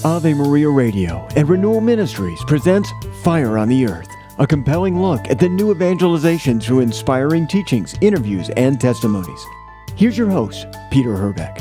Ave Maria Radio and Renewal Ministries presents Fire on the Earth, a compelling look at the new evangelization through inspiring teachings, interviews, and testimonies. Here's your host, Peter Herbeck.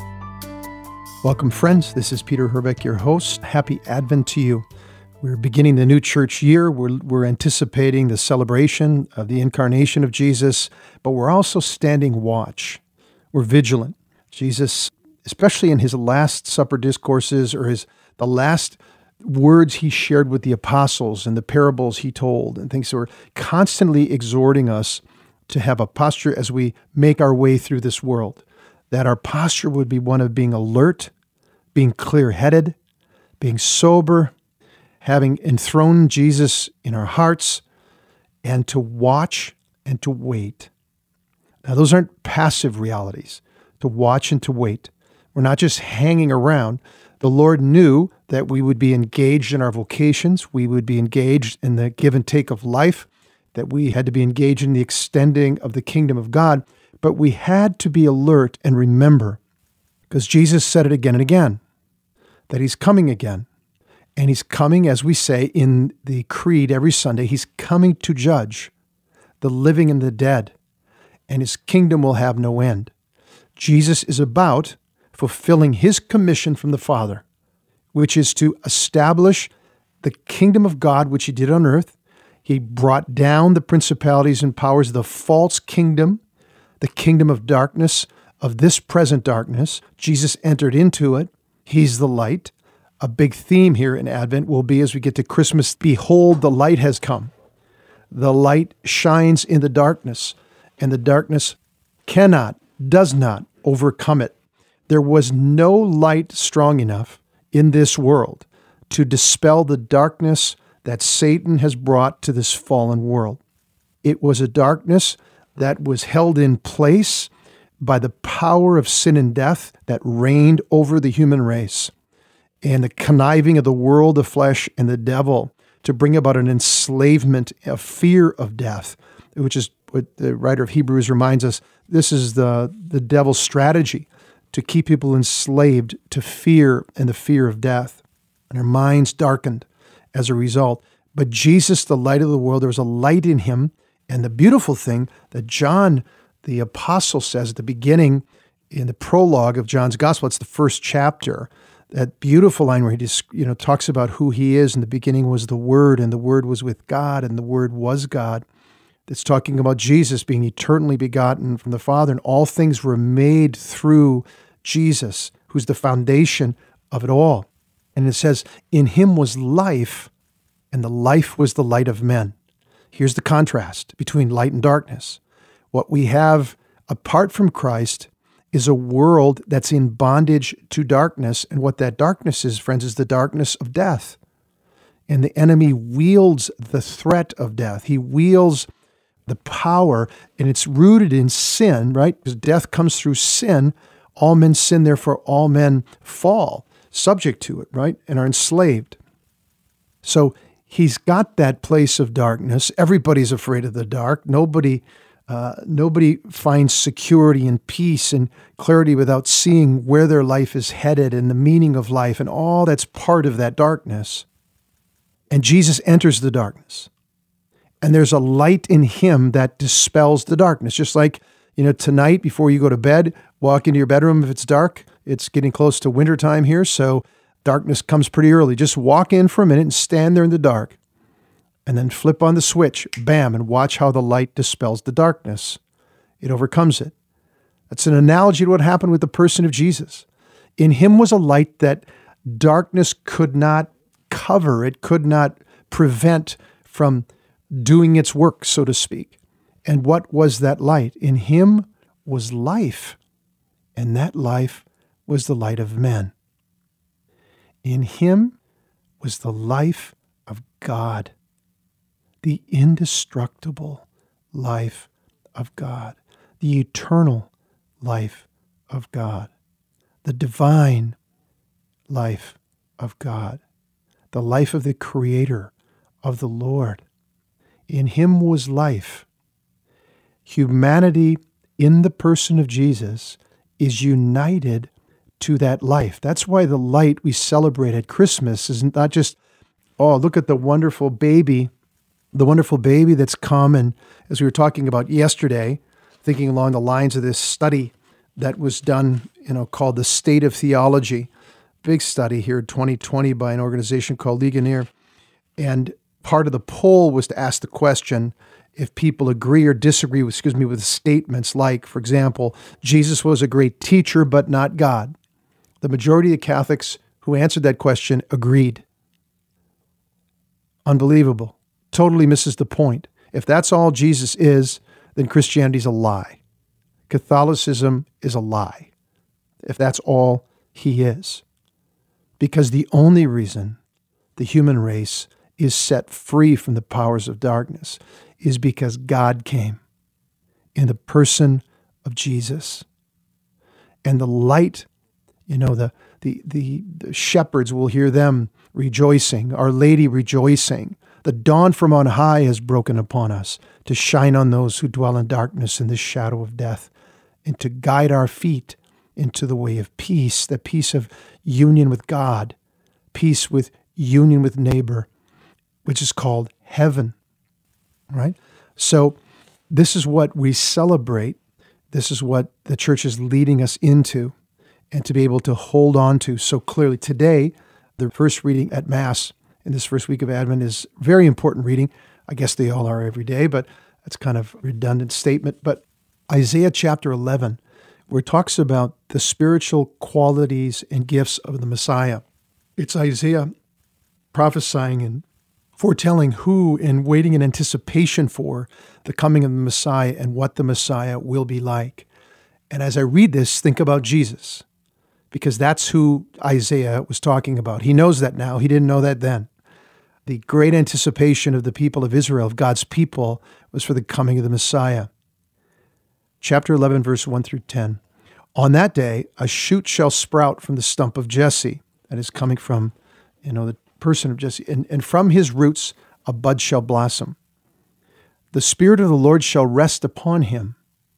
Welcome, friends. This is Peter Herbeck, your host. Happy Advent to you. We're beginning the new church year. We're anticipating the celebration of the incarnation of Jesus, but we're also standing watch. We're vigilant. Jesus, especially in his Last Supper discourses or the last words he shared with the apostles and the parables he told and things, were constantly exhorting us to have a posture as we make our way through this world, that our posture would be one of being alert, being clear-headed, being sober, having enthroned Jesus in our hearts, and to watch and to wait. Now, those aren't passive realities, to watch and to wait. We're not just hanging around. The Lord knew that we would be engaged in our vocations, we would be engaged in the give and take of life, that we had to be engaged in the extending of the kingdom of God, but we had to be alert and remember, because Jesus said it again and again, that he's coming again. And he's coming, as we say in the creed every Sunday, he's coming to judge the living and the dead, and his kingdom will have no end. Jesus is about fulfilling his commission from the Father, which is to establish the kingdom of God, which he did on earth. He brought down the principalities and powers of the false kingdom, the kingdom of darkness, of this present darkness. Jesus entered into it. He's the light. A big theme here in Advent will be, as we get to Christmas, behold, the light has come. The light shines in the darkness, and the darkness does not overcome it. There was no light strong enough in this world to dispel the darkness that Satan has brought to this fallen world. It was a darkness that was held in place by the power of sin and death that reigned over the human race, and the conniving of the world, the flesh, and the devil to bring about an enslavement, a fear of death, which is what the writer of Hebrews reminds us. This is the devil's strategy, to keep people enslaved to fear and the fear of death, and their minds darkened as a result. But Jesus, the light of the world, there was a light in him, and the beautiful thing that John, the apostle, says at the beginning in the prologue of John's gospel, it's the first chapter, that beautiful line where he just, talks about who he is. In the beginning was the Word, and the Word was with God, and the Word was God. That's talking about Jesus being eternally begotten from the Father, and all things were made through Jesus, who's the foundation of it all. And it says, in him was life, and the life was the light of men. Here's the contrast between light and darkness. What we have apart from Christ is a world that's in bondage to darkness, and what that darkness is, friends, is the darkness of death. And the enemy wields the threat of death. He wields the power, and it's rooted in sin, right? Because death comes through sin. All men sin, therefore all men fall, subject to it, right? And are enslaved. So he's got that place of darkness. Everybody's afraid of the dark. Nobody finds security and peace and clarity without seeing where their life is headed and the meaning of life and all that's part of that darkness. And Jesus enters the darkness. And there's a light in him that dispels the darkness. Just like, tonight before you go to bed, walk into your bedroom if it's dark. It's getting close to wintertime here, so darkness comes pretty early. Just walk in for a minute and stand there in the dark. And then flip on the switch, bam, and watch how the light dispels the darkness. It overcomes it. That's an analogy to what happened with the person of Jesus. In him was a light that darkness could not cover. It could not prevent from doing its work, so to speak. And what was that light? In him was life, and that life was the light of men. In him was the life of God, the indestructible life of God, the eternal life of God, the divine life of God, the life of the Creator, of the Lord. In him was life. Humanity in the person of Jesus is united to that life. That's why the light we celebrate at Christmas is not just, oh, look at the wonderful baby that's come. And as we were talking about yesterday, thinking along the lines of this study that was done, called The State of Theology, big study here in 2020 by an organization called Ligonier. And part of the poll was to ask the question if people agree or disagree with statements like, for example, Jesus was a great teacher, but not God. The majority of Catholics who answered that question agreed. Unbelievable. Totally misses the point. If that's all Jesus is, then Christianity's a lie. Catholicism is a lie, if that's all he is. Because the only reason the human race is set free from the powers of darkness is because God came in the person of Jesus. And the light, the shepherds will hear them rejoicing, Our Lady rejoicing. The dawn from on high has broken upon us to shine on those who dwell in darkness in the shadow of death, and to guide our feet into the way of peace, the peace of union with God, peace with union with neighbor, which is called heaven, right? So this is what we celebrate. This is what the church is leading us into and to be able to hold on to so clearly. Today, the first reading at Mass in this first week of Advent is a very important reading. I guess they all are every day, but that's kind of a redundant statement. But Isaiah chapter 11, where it talks about the spiritual qualities and gifts of the Messiah. It's Isaiah prophesying and foretelling who and waiting in anticipation for the coming of the Messiah and what the Messiah will be like. And as I read this, think about Jesus, because that's who Isaiah was talking about. He knows that now. He didn't know that then. The great anticipation of the people of Israel, of God's people, was for the coming of the Messiah. Chapter 11, verse 1 through 10. On that day, a shoot shall sprout from the stump of Jesse. That is coming from, the person of Jesse. And from his roots, a bud shall blossom. The Spirit of the Lord shall rest upon him,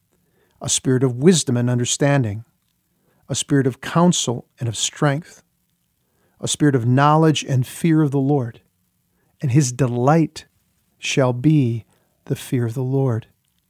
a spirit of wisdom and understanding, a spirit of counsel and of strength, a spirit of knowledge and fear of the Lord. And his delight shall be the fear of the Lord.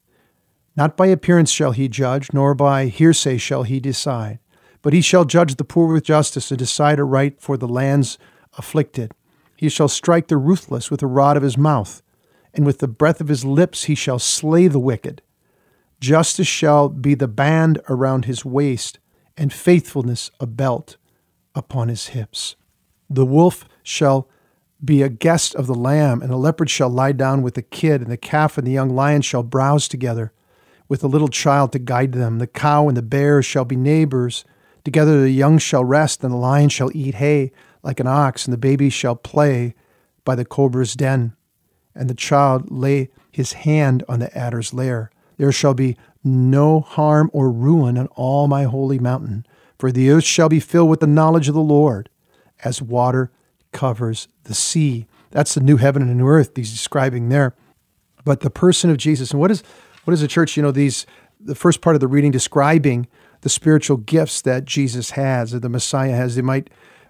Not by appearance shall he judge, nor by hearsay shall he decide, but he shall judge the poor with justice and decide aright for the land's afflicted. He shall strike the ruthless with the rod of his mouth, and with the breath of his lips he shall slay the wicked. Justice shall be the band around his waist, and faithfulness a belt upon his hips. The wolf shall be a guest of the lamb, and the leopard shall lie down with the kid, and the calf and the young lion shall browse together, with the little child to guide them. The cow and the bear shall be neighbors. Together the young shall rest, and the lion shall eat hay like an ox, and the baby shall play by the cobra's den, and the child lay his hand on the adder's lair. There shall be no harm or ruin on all my holy mountain, for the earth shall be filled with the knowledge of the Lord, as water covers the sea. That's the new heaven and new earth he's describing there. But the person of Jesus, and what is the church? The first part of the reading describing the spiritual gifts that Jesus has, or the Messiah has. They might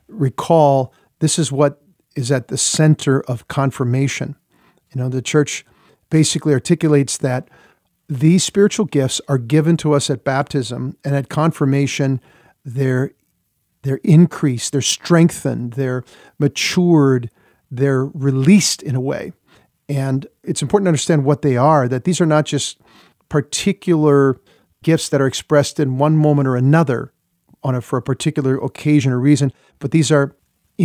recall this is what is at the center of confirmation. The church basically articulates that these spiritual gifts are given to us at baptism, and at confirmation, they're increased, they're strengthened, they're matured, they're released in a way. And it's important to understand what they are, that these are not just particular gifts that are expressed in one moment or another for a particular occasion or reason, but these are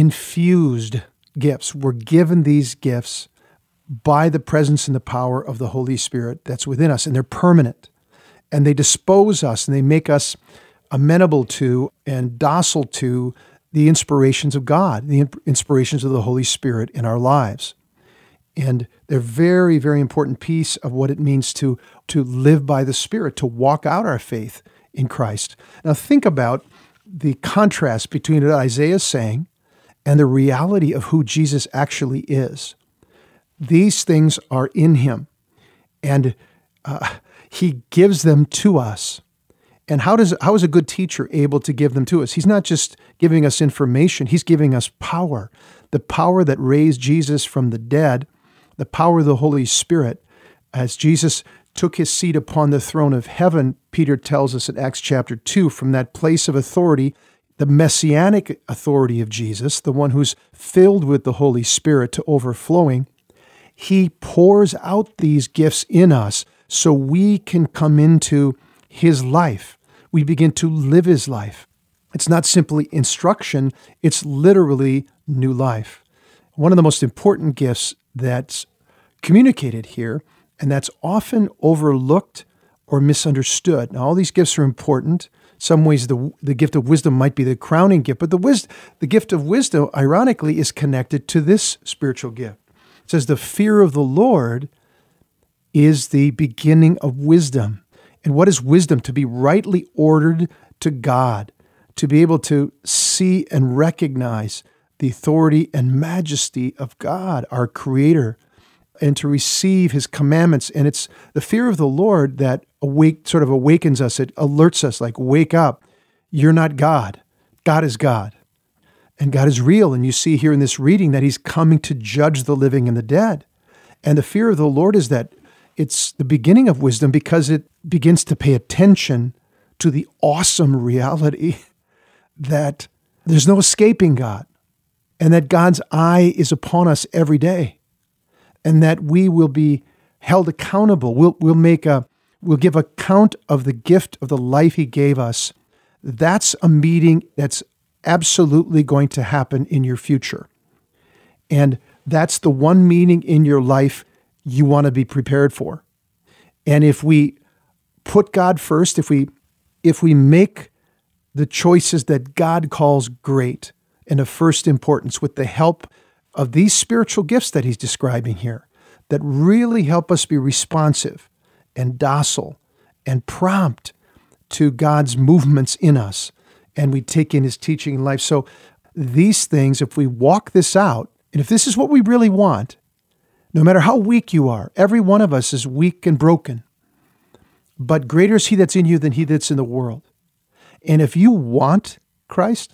infused gifts. We're given these gifts by the presence and the power of the Holy Spirit that's within us, and they're permanent. And they dispose us, and they make us amenable to and docile to the inspirations of God, the inspirations of the Holy Spirit in our lives. And they're a very, very important piece of what it means to live by the Spirit, to walk out our faith in Christ. Now think about the contrast between what Isaiah is saying and the reality of who Jesus actually is. These things are in him, and he gives them to us. And how is a good teacher able to give them to us? He's not just giving us information, he's giving us power. The power that raised Jesus from the dead, the power of the Holy Spirit. As Jesus took his seat upon the throne of heaven, Peter tells us in Acts chapter 2, from that place of authority, the messianic authority of Jesus, the one who's filled with the Holy Spirit to overflowing, he pours out these gifts in us so we can come into his life. We begin to live his life. It's not simply instruction, it's literally new life. One of the most important gifts that's communicated here, and that's often overlooked or misunderstood. Now, all these gifts are important. In some ways, the gift of wisdom might be the crowning gift, but the gift of wisdom, ironically, is connected to this spiritual gift. It says the fear of the Lord is the beginning of wisdom. And what is wisdom? To be rightly ordered to God, to be able to see and recognize the authority and majesty of God, our Creator, and to receive his commandments. And it's the fear of the Lord that awakens us. It alerts us, like, wake up. You're not God. God is God. And God is real. And you see here in this reading that he's coming to judge the living and the dead. And the fear of the Lord is that it's the beginning of wisdom because it begins to pay attention to the awesome reality that there's no escaping God, and that God's eye is upon us every day, and that we will be held accountable. We'll give account of the gift of the life he gave us. That's a meeting that's absolutely going to happen in your future. And that's the one meeting in your life you want to be prepared for. And if we put God first, if we make the choices that God calls great and of first importance with the help of these spiritual gifts that he's describing here, that really help us be responsive and docile and prompt to God's movements in us, and we take in his teaching in life. So these things, if we walk this out, and if this is what we really want, no matter how weak you are, every one of us is weak and broken, but greater is he that's in you than he that's in the world. And if you want Christ,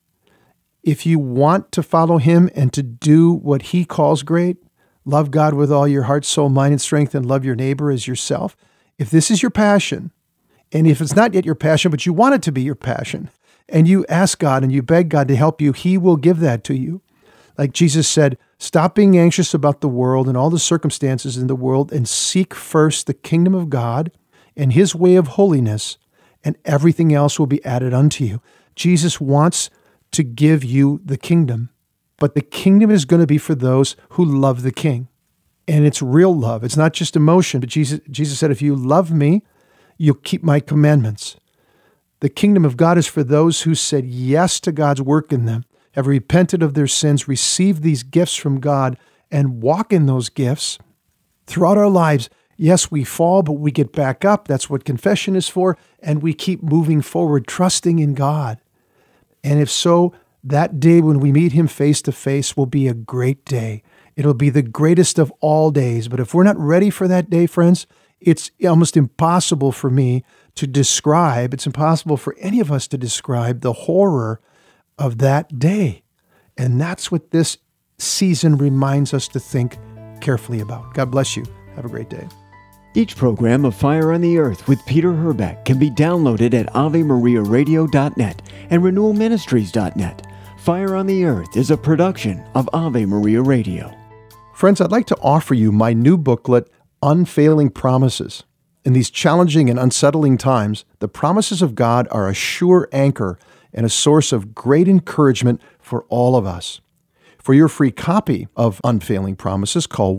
if you want to follow him and to do what he calls great, love God with all your heart, soul, mind, and strength, and love your neighbor as yourself, if this is your passion, and if it's not yet your passion, but you want it to be your passion, and you ask God and you beg God to help you, he will give that to you. Like Jesus said, stop being anxious about the world and all the circumstances in the world, and seek first the kingdom of God and his way of holiness, and everything else will be added unto you. Jesus wants to give you the kingdom, but the kingdom is going to be for those who love the King. And it's real love. It's not just emotion, but Jesus said, if you love me, you'll keep my commandments. The kingdom of God is for those who said yes to God's work in them, have repented of their sins, received these gifts from God, and walk in those gifts throughout our lives. Yes, we fall, but we get back up. That's what confession is for. And we keep moving forward, trusting in God. And if so, that day when we meet him face to face will be a great day. It'll be the greatest of all days. But if we're not ready for that day, friends, it's almost impossible for me to describe, it's impossible for any of us to describe the horror of that day. And that's what this season reminds us to think carefully about. God bless you. Have a great day. Each program of Fire on the Earth with Peter Herbeck can be downloaded at AveMariaRadio.net and RenewalMinistries.net. Fire on the Earth is a production of Ave Maria Radio. Friends, I'd like to offer you my new booklet, Unfailing Promises. In these challenging and unsettling times, the promises of God are a sure anchor and a source of great encouragement for all of us. For your free copy of Unfailing Promises, call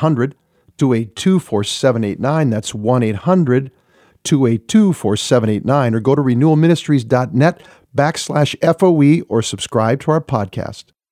1-800-282-4789. That's 1-800-282-4789. Or go to renewalministries.net/FOE or subscribe to our podcast.